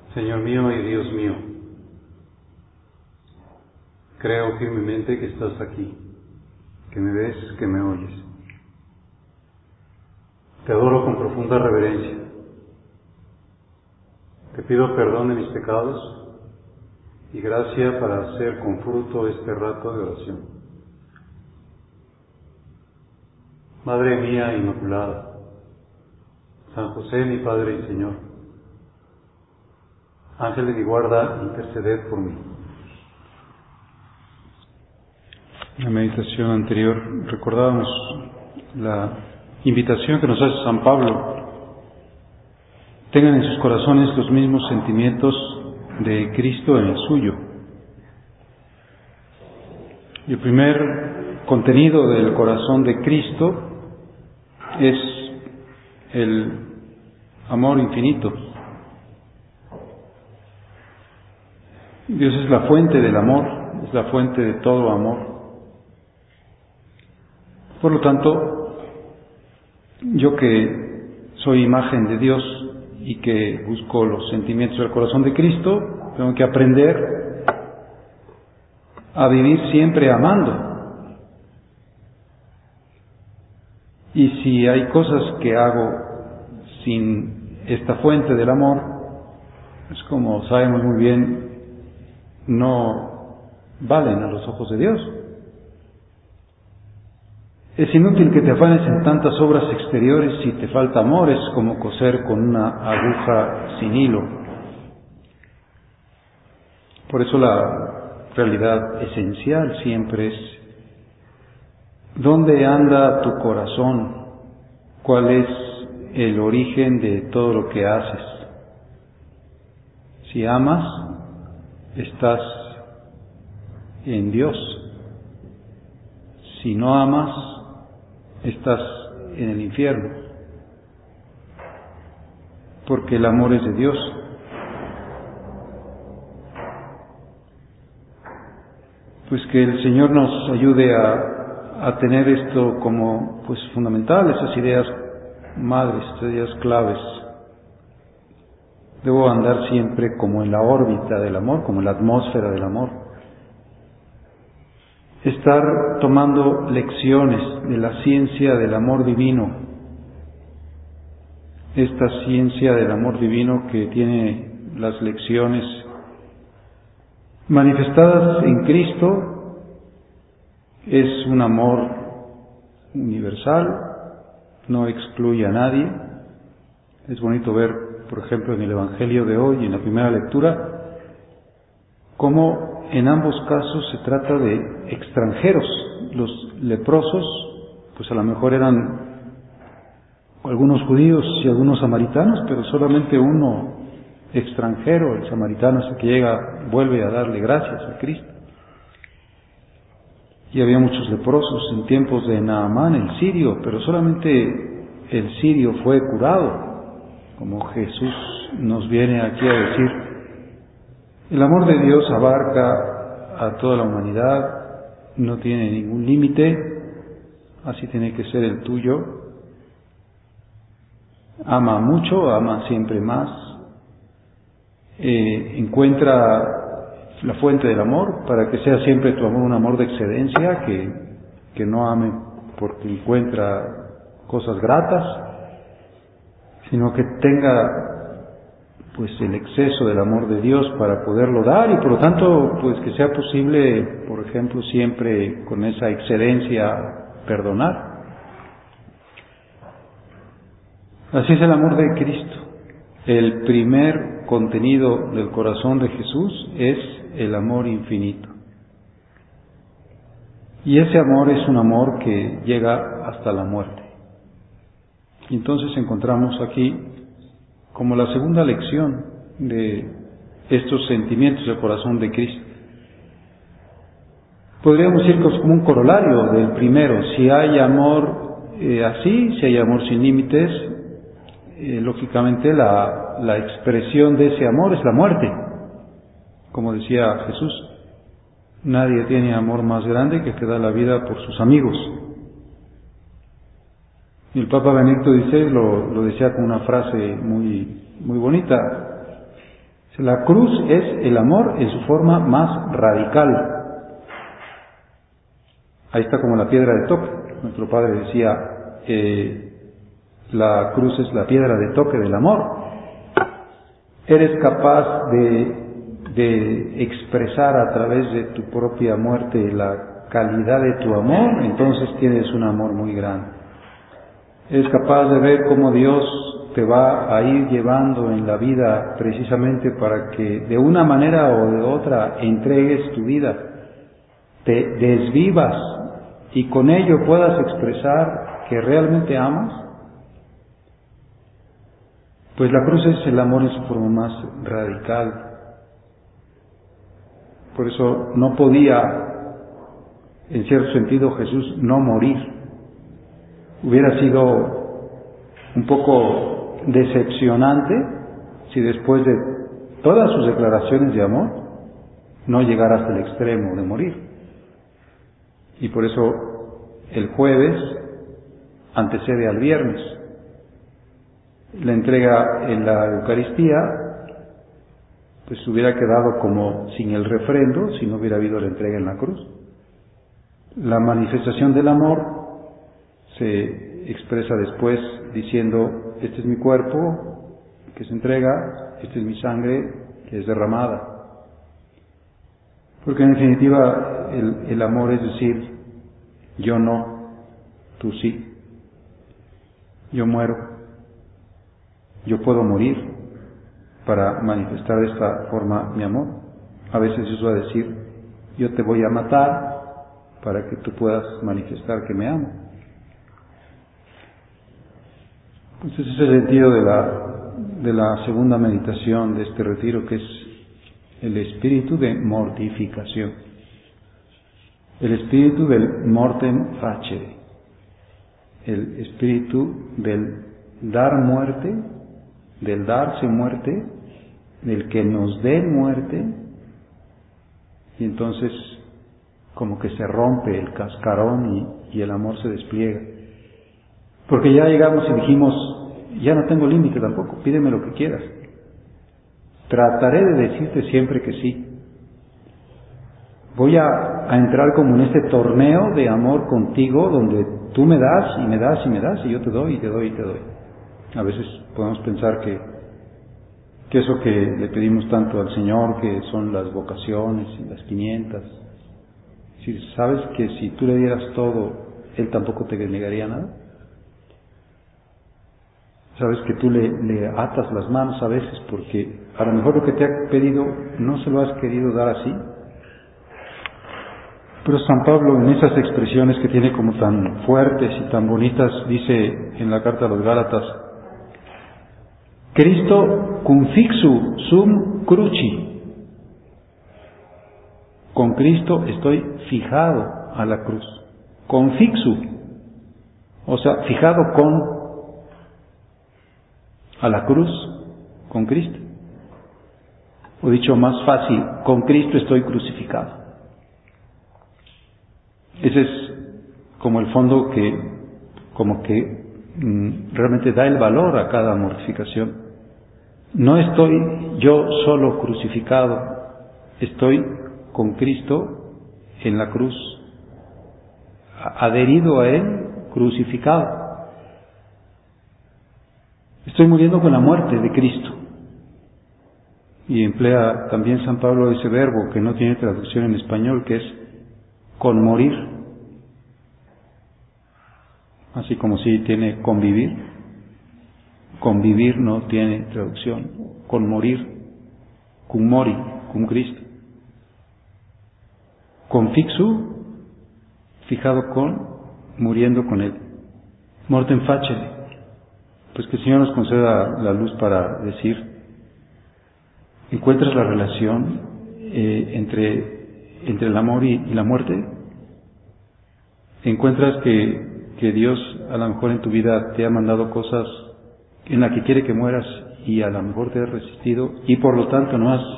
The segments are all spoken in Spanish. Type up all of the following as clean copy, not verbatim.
Señor mío y Dios mío, creo firmemente que estás aquí, que me ves, que me oyes. Te adoro con profunda reverencia. Te pido perdón de mis pecados y gracia para hacer con fruto este rato de oración. Madre mía Inmaculada, San José, mi Padre y Señor, Ángel de mi guarda, interceded por mí. En la meditación anterior recordábamos la invitación que nos hace San Pablo. Tengan en sus corazones los mismos sentimientos de Cristo en el suyo. Y el primer contenido del corazón de Cristo es el amor infinito. Dios es la fuente del amor, es la fuente de todo amor. Por lo tanto, yo que soy imagen de Dios y que busco los sentimientos del corazón de Cristo, tengo que aprender a vivir siempre amando. Y si hay cosas que hago sin esta fuente del amor, es como sabemos muy bien, no valen a los ojos de Dios. Es inútil que te afanes en tantas obras exteriores si te falta amor, es como coser con una aguja sin hilo. Por eso la realidad esencial siempre es ¿dónde anda tu corazón? ¿Cuál es el origen de todo lo que haces? Si amas, estás en Dios. Si no amas, estás en el infierno, porque el amor es de Dios. Pues que el Señor nos ayude a tener esto como fundamental, esas ideas madres, esas ideas claves. Debo andar siempre como en la órbita del amor, como en la atmósfera del amor. Estar tomando lecciones de la ciencia del amor divino, esta ciencia del amor divino que tiene las lecciones manifestadas en Cristo, es un amor universal, no excluye a nadie. Es bonito ver, por ejemplo, en el Evangelio de hoy, en la primera lectura, cómo en ambos casos se trata de extranjeros. Los leprosos, a lo mejor eran algunos judíos y algunos samaritanos, pero solamente uno extranjero, el samaritano, ese que llega, vuelve a darle gracias a Cristo. Y había muchos leprosos en tiempos de Naamán, el sirio, pero solamente el sirio fue curado, como Jesús nos viene aquí a decir. El amor de Dios abarca a toda la humanidad, no tiene ningún límite, así tiene que ser el tuyo. Ama mucho, ama siempre más. Encuentra la fuente del amor para que sea siempre tu amor un amor de excedencia, que no ame porque encuentra cosas gratas, sino que tenga el exceso del amor de Dios para poderlo dar y por lo tanto que sea posible, por ejemplo, siempre con esa excedencia perdonar. Así es el amor de Cristo. El primer contenido del corazón de Jesús es el amor infinito. Y ese amor es un amor que llega hasta la muerte. Y entonces encontramos aquí como la segunda lección de estos sentimientos del corazón de Cristo. Podríamos decir que es como un corolario del primero. Si hay amor así, si hay amor sin límites, lógicamente la expresión de ese amor es la muerte. Como decía Jesús, nadie tiene amor más grande que da la vida por sus amigos. Y el Papa Benedicto XVI lo decía con una frase muy bonita. La cruz es el amor en su forma más radical. Ahí está como la piedra de toque. Nuestro padre decía, la cruz es la piedra de toque del amor. Eres capaz de expresar a través de tu propia muerte la calidad de tu amor, entonces tienes un amor muy grande. Eres capaz de ver cómo Dios te va a ir llevando en la vida precisamente para que de una manera o de otra entregues tu vida, te desvivas y con ello puedas expresar que realmente amas. Pues la cruz es el amor en su forma más radical. Por eso no podía, en cierto sentido, Jesús no morir. Hubiera sido un poco decepcionante si después de todas sus declaraciones de amor no llegara hasta el extremo de morir. Y por eso el jueves antecede al viernes. La entrega en la Eucaristía pues hubiera quedado como sin el refrendo si no hubiera habido la entrega en la cruz. La manifestación del amor se expresa después diciendo: este es mi cuerpo que se entrega, esta es mi sangre que es derramada. Porque en definitiva el amor es decir, yo no, tú sí. Yo muero, yo puedo morir para manifestar de esta forma mi amor. A veces Jesús va a decir, yo te voy a matar para que tú puedas manifestar que me amo. Pues ese es el sentido de la segunda meditación de este retiro, que es el espíritu de mortificación, el espíritu del mortem facere, el espíritu del dar muerte, del darse muerte, del que nos dé muerte, y entonces como que se rompe el cascarón y el amor se despliega. Porque ya llegamos y dijimos, ya no tengo límite tampoco, pídeme lo que quieras. Trataré de decirte siempre que sí. Voy a entrar como en este torneo de amor contigo, donde tú me das y me das y me das, y yo te doy y te doy y te doy. A veces podemos pensar que eso que le pedimos tanto al Señor, que son las vocaciones y las 500, si sabes que si tú le dieras todo, Él tampoco te negaría nada. Sabes que tú le atas las manos a veces porque a lo mejor lo que te ha pedido no se lo has querido dar así. Pero San Pablo, en esas expresiones que tiene como tan fuertes y tan bonitas, dice en la carta a los Gálatas: Cristo confixu sum cruci. Con Cristo estoy fijado a la cruz. Confixu, o sea, fijado a la cruz, con Cristo. O dicho más fácil, con Cristo estoy crucificado. Ese es como el fondo que realmente da el valor a cada mortificación. No estoy yo solo crucificado, estoy con Cristo en la cruz, adherido a Él, crucificado. Estoy muriendo con la muerte de Cristo. Y emplea también San Pablo ese verbo que no tiene traducción en español, que es con morir. Así como si tiene convivir. Convivir no tiene traducción. Con morir. Cum mori, cum Cristo. Confixu, fijado con, muriendo con Él. Mortem facere. Pues que el Señor nos conceda la luz para decir, ¿encuentras la relación entre el amor y la muerte? ¿Encuentras que Dios a lo mejor en tu vida te ha mandado cosas en las que quiere que mueras y a lo mejor te has resistido y por lo tanto no has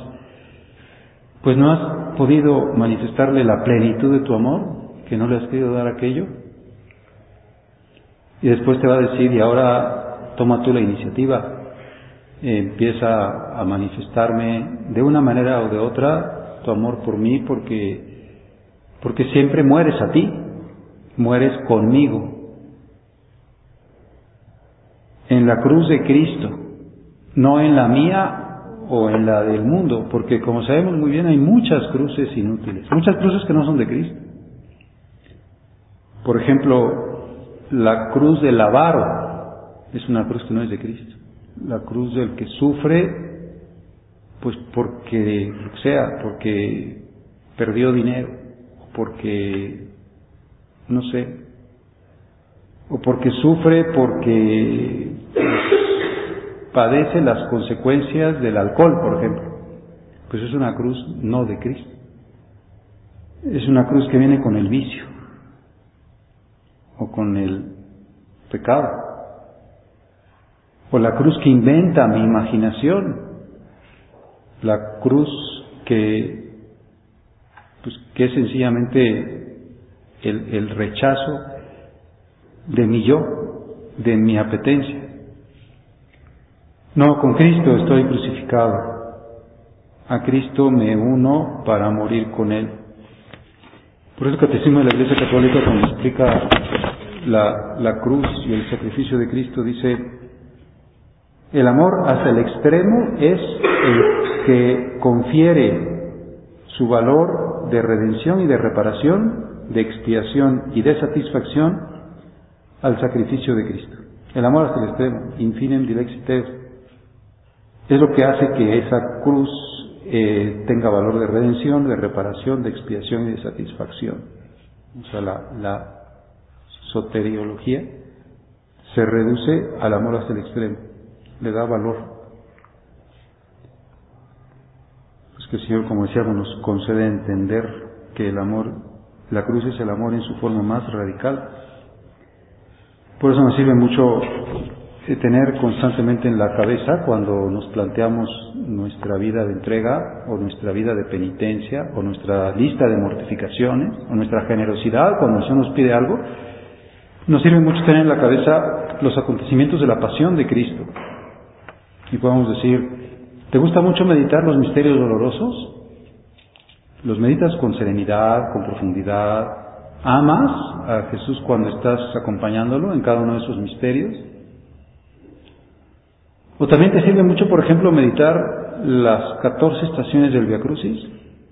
podido manifestarle la plenitud de tu amor, que no le has querido dar aquello? Y después te va a decir, y ahora toma tú la iniciativa, empieza a manifestarme de una manera o de otra tu amor por mí, porque siempre mueres a ti, mueres conmigo. En la cruz de Cristo, no en la mía o en la del mundo, porque como sabemos muy bien hay muchas cruces inútiles, muchas cruces que no son de Cristo. Por ejemplo, la cruz del avaro es una cruz que no es de Cristo. La cruz del que sufre, pues porque porque perdió dinero, porque no sé, o porque sufre porque padece las consecuencias del alcohol, por ejemplo. Pues es una cruz no de Cristo. Es una cruz que viene con el vicio o con el pecado. O la cruz que inventa mi imaginación. La cruz que es sencillamente el rechazo de mi yo, de mi apetencia. No, con Cristo estoy crucificado. A Cristo me uno para morir con Él. Por eso el Catecismo de la Iglesia Católica, cuando explica la cruz y el sacrificio de Cristo, dice: el amor hasta el extremo es el que confiere su valor de redención y de reparación, de expiación y de satisfacción al sacrificio de Cristo. El amor hasta el extremo, infinem dilexit est, es lo que hace que esa cruz tenga valor de redención, de reparación, de expiación y de satisfacción. O sea, la soteriología se reduce al amor hasta el extremo, le da valor. Pues que el Señor, como decíamos, nos concede entender que el amor, la cruz es el amor en su forma más radical. Por eso nos sirve mucho tener constantemente en la cabeza, cuando nos planteamos nuestra vida de entrega o nuestra vida de penitencia o nuestra lista de mortificaciones o nuestra generosidad cuando el Señor nos pide algo, nos sirve mucho tener en la cabeza los acontecimientos de la pasión de Cristo. Y podemos decir: ¿te gusta mucho meditar los misterios dolorosos? ¿Los meditas con serenidad, con profundidad? ¿Amas a Jesús cuando estás acompañándolo en cada uno de esos misterios? ¿O también te sirve mucho, por ejemplo, meditar las 14 estaciones del Vía Crucis?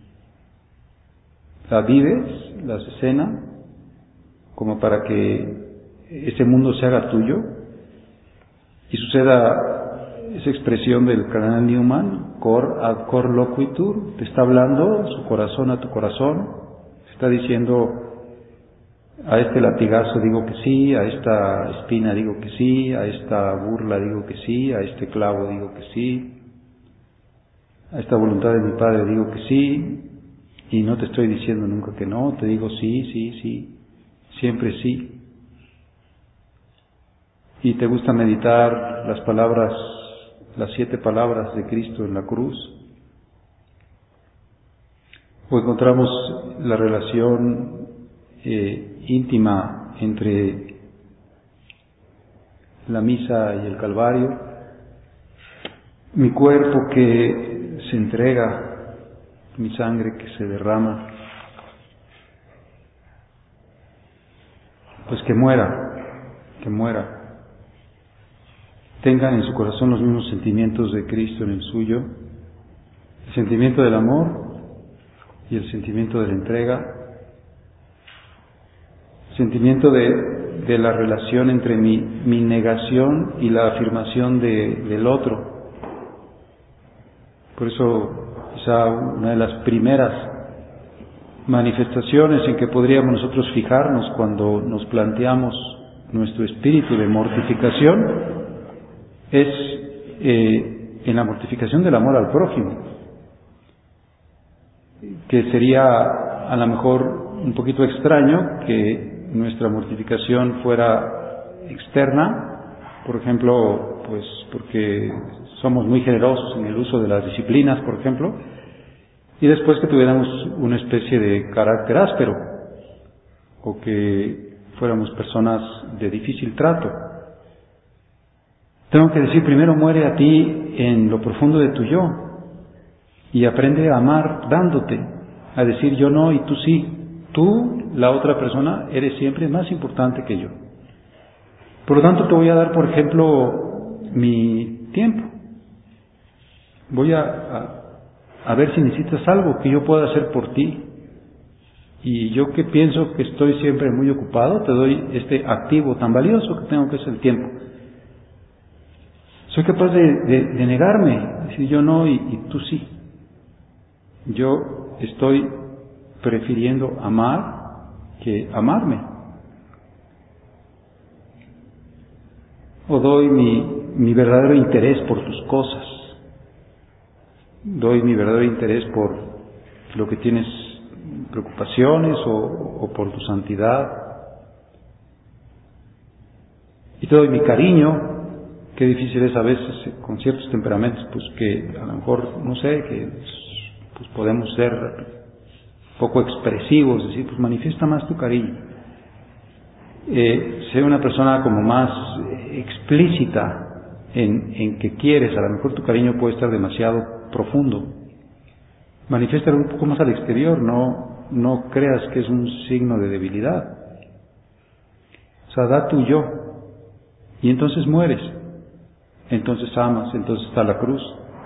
¿La vives, las escenas, como para que ese mundo se haga tuyo y suceda esa expresión del cardenal Newman, cor ad cor loquitur? Te está hablando su corazón a tu corazón, te está diciendo: a este latigazo digo que sí, a esta espina digo que sí, a esta burla digo que sí, a este clavo digo que sí, a esta voluntad de mi Padre digo que sí, y no te estoy diciendo nunca que no, te digo sí, sí, sí, siempre sí. Y te gusta meditar las palabras, las 7 palabras de Cristo en la cruz. O encontramos la relación íntima entre la misa y el Calvario, mi cuerpo que se entrega, mi sangre que se derrama, pues que muera, tengan en su corazón los mismos sentimientos de Cristo en el suyo, el sentimiento del amor y el sentimiento de la entrega, sentimiento de la relación entre mi negación y la afirmación del otro. Por eso quizá una de las primeras manifestaciones en que podríamos nosotros fijarnos cuando nos planteamos nuestro espíritu de mortificación es en la mortificación del amor al prójimo, que sería a lo mejor un poquito extraño que nuestra mortificación fuera externa, por ejemplo, pues porque somos muy generosos en el uso de las disciplinas, por ejemplo, y después que tuviéramos una especie de carácter áspero, o que fuéramos personas de difícil trato. Tengo que decir, primero muere a ti en lo profundo de tu yo y aprende a amar dándote, a decir yo no y tú sí. Tú, la otra persona, eres siempre más importante que yo. Por lo tanto, te voy a dar, por ejemplo, mi tiempo. Voy a ver si necesitas algo que yo pueda hacer por ti. Y yo que pienso que estoy siempre muy ocupado, te doy este activo tan valioso que tengo, que es el tiempo. Soy capaz de negarme, decir yo no y tú sí. Yo estoy prefiriendo amar que amarme. O doy mi verdadero interés por tus cosas. Doy mi verdadero interés por lo que tienes preocupaciones o por tu santidad. Y te doy mi cariño. Qué difícil es a veces con ciertos temperamentos, pues que a lo mejor, no sé, que pues podemos ser poco expresivos, decir, pues manifiesta más tu cariño. Ser una persona como más explícita en que quieres, a lo mejor tu cariño puede estar demasiado profundo. Manifiéstalo un poco más al exterior, no creas que es un signo de debilidad. O sea, da tu yo y entonces mueres, entonces amas, entonces está la cruz.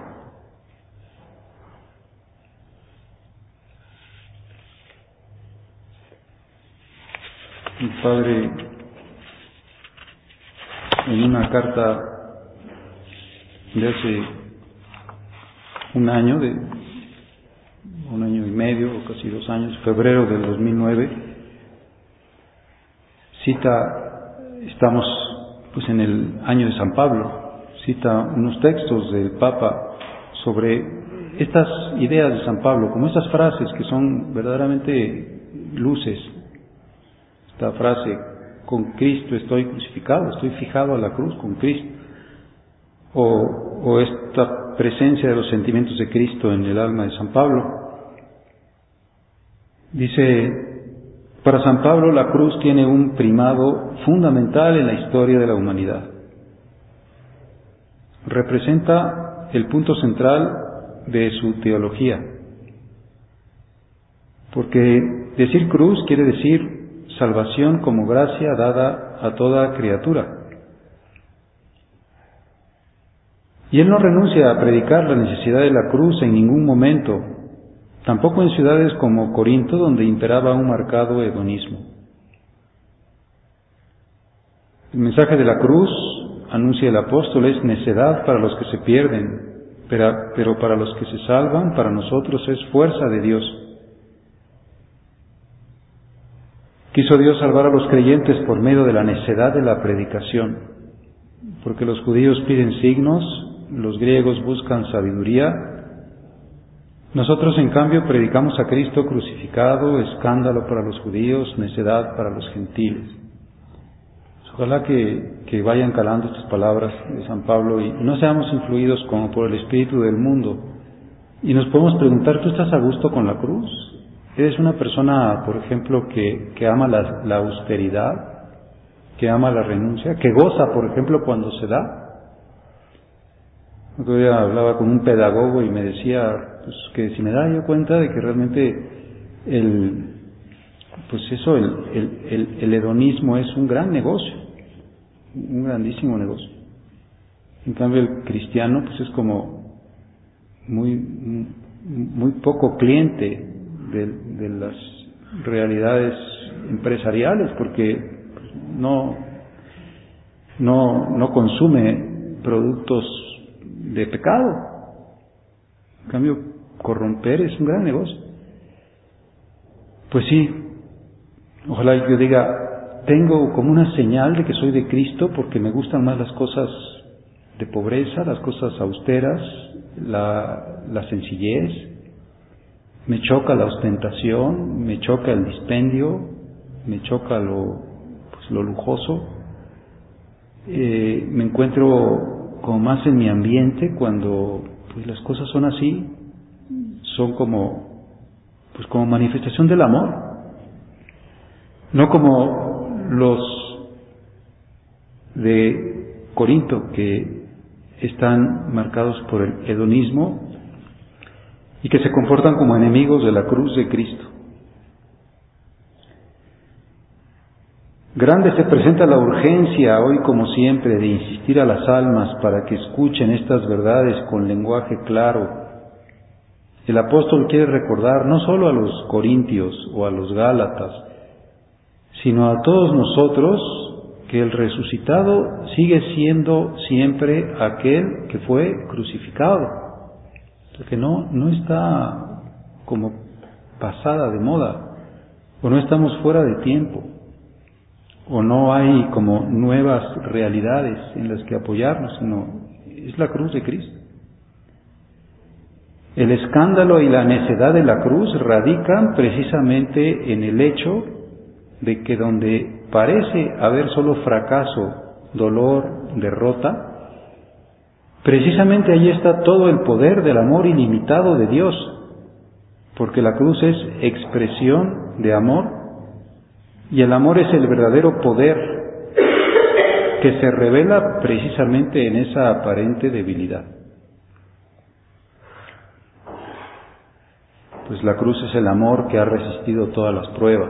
Mi padre, en una carta de hace un año y medio, o casi 2 años, febrero del 2009, estamos pues en el año de San Pablo, cita unos textos del Papa sobre estas ideas de San Pablo, como estas frases que son verdaderamente luces. Esta frase, con Cristo estoy crucificado, estoy fijado a la cruz con Cristo. O esta presencia de los sentimientos de Cristo en el alma de San Pablo. Dice, para San Pablo la cruz tiene un primado fundamental en la historia de la humanidad. Representa el punto central de su teología. Porque decir cruz quiere decir salvación como gracia dada a toda criatura. Y él no renuncia a predicar la necesidad de la cruz en ningún momento, tampoco en ciudades como Corinto, donde imperaba un marcado hedonismo. El mensaje de la cruz, anuncia el apóstol, es necedad para los que se pierden, pero para los que se salvan, para nosotros es fuerza de Dios. Quiso Dios salvar a los creyentes por medio de la necedad de la predicación, porque los judíos piden signos, los griegos buscan sabiduría. Nosotros, en cambio, predicamos a Cristo crucificado, escándalo para los judíos, necedad para los gentiles. Ojalá que vayan calando estas palabras de San Pablo y no seamos influidos como por el espíritu del mundo. Y nos podemos preguntar, ¿tú estás a gusto con la cruz? ¿Eres una persona, por ejemplo, que ama la austeridad, que ama la renuncia, que goza, por ejemplo, cuando se da? Otro día hablaba con un pedagogo y me decía pues, que si me daba yo cuenta de que realmente el hedonismo es un gran negocio, un grandísimo negocio. En cambio el cristiano pues es como muy poco cliente de las realidades empresariales, porque no consume productos de pecado. En cambio, corromper es un gran negocio. Pues sí, ojalá yo diga, tengo como una señal de que soy de Cristo porque me gustan más las cosas de pobreza, las cosas austeras, la sencillez. Me choca la ostentación, me choca el dispendio, me choca lo lujoso. Me encuentro como más en mi ambiente cuando pues las cosas son así, son como manifestación del amor, no como los de Corinto que están marcados por el hedonismo y que se comportan como enemigos de la cruz de Cristo. Grande se presenta la urgencia hoy como siempre de insistir a las almas para que escuchen estas verdades con lenguaje claro. El apóstol quiere recordar no solo a los corintios o a los gálatas, sino a todos nosotros que el resucitado sigue siendo siempre aquel que fue crucificado, que no está como pasada de moda, o no estamos fuera de tiempo, o no hay como nuevas realidades en las que apoyarnos, sino es la cruz de Cristo. El escándalo y la necedad de la cruz radican precisamente en el hecho de que donde parece haber solo fracaso, dolor, derrota, precisamente allí está todo el poder del amor ilimitado de Dios, porque la cruz es expresión de amor y el amor es el verdadero poder que se revela precisamente en esa aparente debilidad. Pues la cruz es el amor que ha resistido todas las pruebas.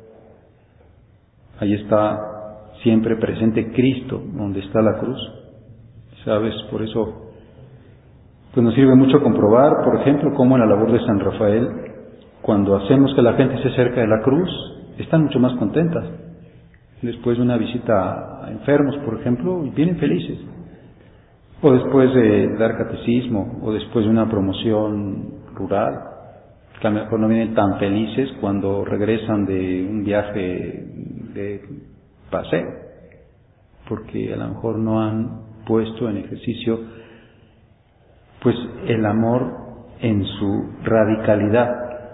Ahí está siempre presente Cristo, donde está la cruz. ¿Sabes? Por eso pues nos sirve mucho comprobar, por ejemplo, cómo en la labor de San Rafael, cuando hacemos que la gente se acerque de la cruz, están mucho más contentas. Después de una visita a enfermos, por ejemplo, vienen felices. O después de dar catecismo, o después de una promoción rural, que a lo mejor no vienen tan felices cuando regresan de un viaje de paseo, porque a lo mejor no han puesto en ejercicio pues el amor en su radicalidad.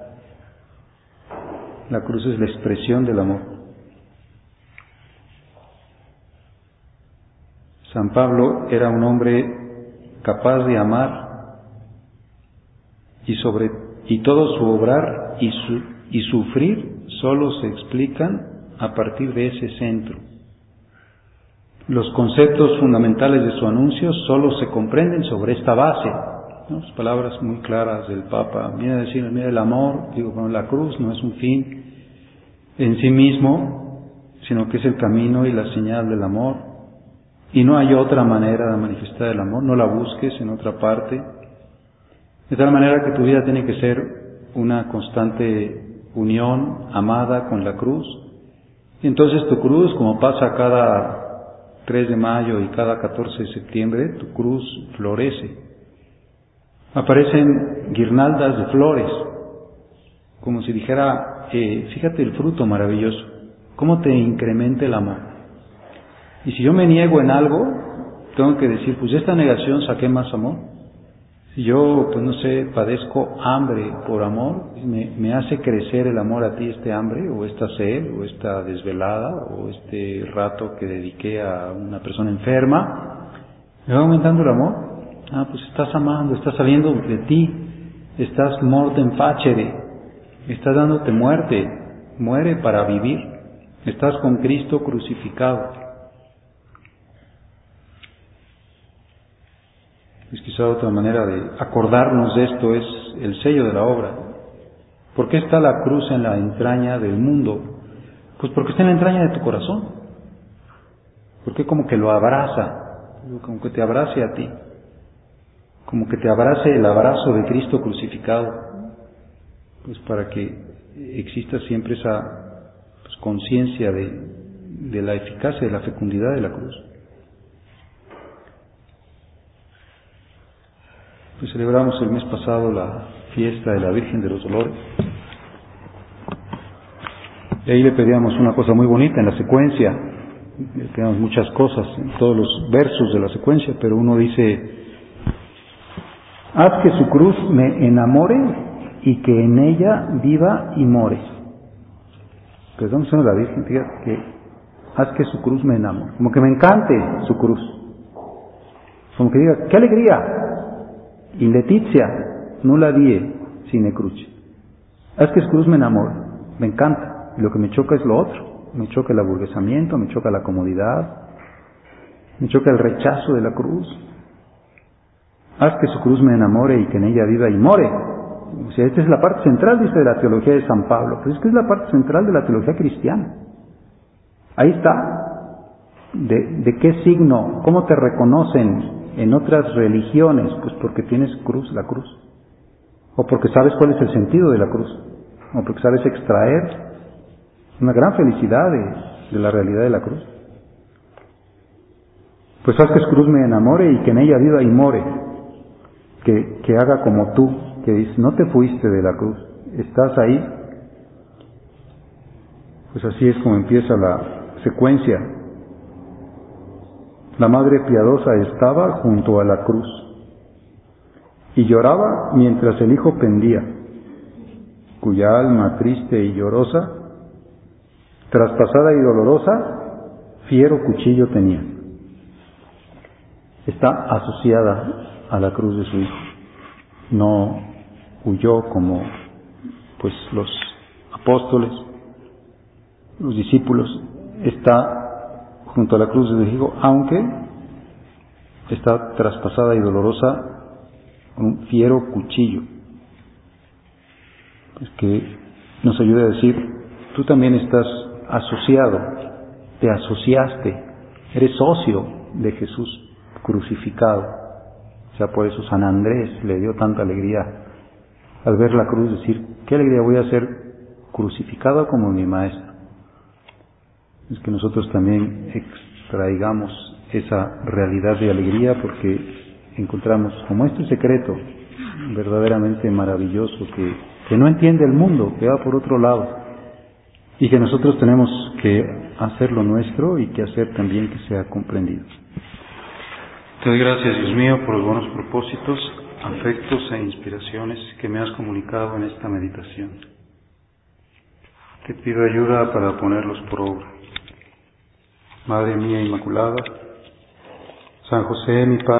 La cruz es la expresión del amor. San Pablo era un hombre capaz de amar y todo su obrar y sufrir solo se explican a partir de ese centro. Los conceptos fundamentales de su anuncio solo se comprenden sobre esta base, ¿no? Las palabras muy claras del Papa viene a decir, mira, el amor, la cruz no es un fin en sí mismo, sino que es el camino y la señal del amor, y no hay otra manera de manifestar el amor, no la busques en otra parte, de tal manera que tu vida tiene que ser una constante unión amada con la cruz. Y entonces tu cruz, como pasa cada 3 de mayo y cada 14 de septiembre, tu cruz florece. Aparecen guirnaldas de flores, como si dijera, fíjate el fruto maravilloso, cómo te incrementa el amor. Y si yo me niego en algo, tengo que decir, pues de esta negación saqué más amor. Si yo, pues no sé, padezco hambre por amor, me hace crecer el amor a ti este hambre, o esta sed, o esta desvelada, o este rato que dediqué a una persona enferma, me va aumentando el amor. Pues estás amando, estás saliendo de ti, estás mortem facere, estás dándote muerte, muere para vivir, estás con Cristo crucificado. Pues quizá otra manera de acordarnos de esto es el sello de la obra. ¿Por qué está la cruz en la entraña del mundo? Pues porque está en la entraña de tu corazón. Porque como que lo abraza, como que te abrace a ti, como que te abrace el abrazo de Cristo crucificado, pues para que exista siempre esa pues, conciencia de la eficacia, de la fecundidad de la cruz. Pues celebramos el mes pasado la fiesta de la Virgen de los Dolores. Y ahí le pedíamos una cosa muy bonita en la secuencia. Le pedíamos muchas cosas en todos los versos de la secuencia, pero uno dice, haz que su cruz me enamore y que en ella viva y more. Pues vamos a la Virgen, fíjate que haz que su cruz me enamore, como que me encante su cruz. Como que diga, ¡qué alegría! In letizia nulla die sine cruce. Haz que su cruz me enamore, me encanta. Y lo que me choca es lo otro. Me choca el aburguesamiento, me choca la comodidad, me choca el rechazo de la cruz. haz que su cruz me enamore y que en ella viva y more. O sea, esta es la parte central, dice, de la teología de San Pablo, pero es que es la parte central de la teología cristiana. Ahí está. ¿De qué signo? ¿Cómo te reconocen en otras religiones? Pues porque tienes cruz, la cruz. O porque sabes cuál es el sentido de la cruz. O porque sabes extraer una gran felicidad de la realidad de la cruz. Pues haz que su cruz me enamore y que en ella viva y more. Que haga como tú, que dices, no te fuiste de la cruz, estás ahí. Pues así es como empieza la secuencia. La madre piadosa estaba junto a la cruz y lloraba mientras el hijo pendía, cuya alma triste y llorosa, traspasada y dolorosa, fiero cuchillo tenía. Está asociada a la cruz de su hijo. No huyó como pues los apóstoles, los discípulos. Está junto a la cruz de su hijo, aunque está traspasada y dolorosa con un fiero cuchillo. Es que nos ayuda a decir, tú también estás asociado, te asociaste, eres socio de Jesús crucificado. O sea, por eso San Andrés le dio tanta alegría al ver la cruz, decir, qué alegría, voy a ser crucificado como mi maestro. Es que nosotros también extraigamos esa realidad de alegría, porque encontramos como este secreto verdaderamente maravilloso que no entiende el mundo, que va por otro lado, y que nosotros tenemos que hacer lo nuestro y que hacer también que sea comprendido. Te doy gracias, Dios mío, por los buenos propósitos, afectos e inspiraciones que me has comunicado en esta meditación. Te pido ayuda para ponerlos por obra. Madre mía Inmaculada, San José, mi Padre,